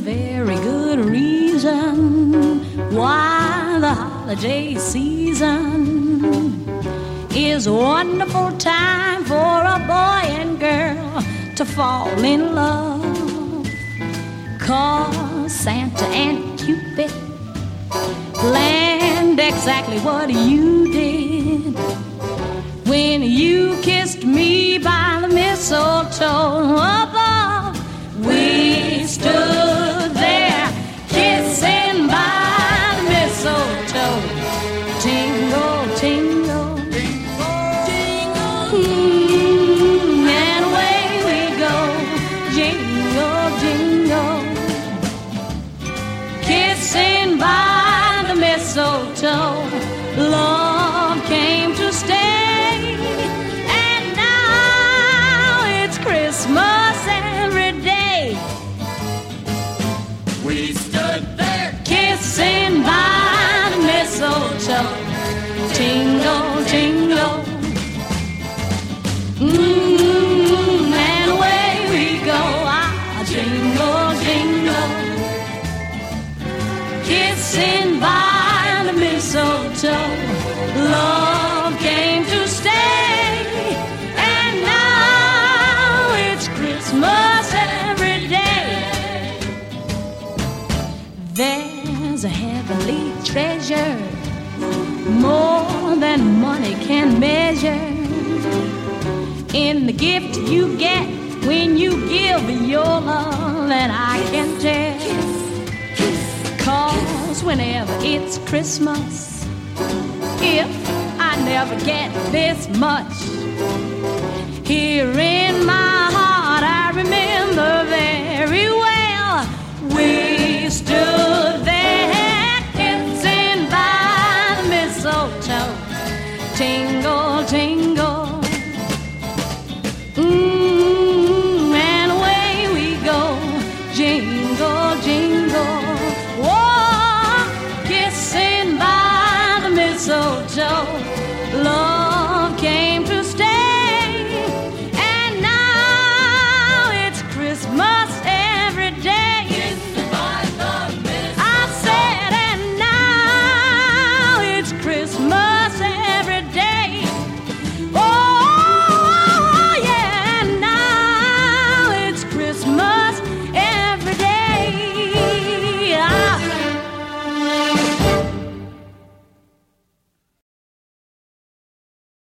very good reason why the holiday season is a wonderful time for a boy and girl to fall in love. 'Cause Santa and Cupid planned exactly what you did when you kissed me by the mistletoe above. We stood there kissing by the mistletoe. Tingle, tingle, and away we go. Jingle, jingle, kissing by the mistletoe. Love came to stay, and now it's Christmas every day. We stood there kissing by the mistletoe. Tingle, tingle, and away we go. Ah, jingle, jingle, kissing by the mistletoe. Love came to stay, and now it's Christmas every day. There's a heavenly treasure more than money can measure in the gift you get when you give your love, and I can tell. 'Cause whenever it's Christmas, if I never get this much, here in my heart I remember very well. We stood there kissing by the mistletoe. Tingle, tingle, and away we go. Jingle, jingle,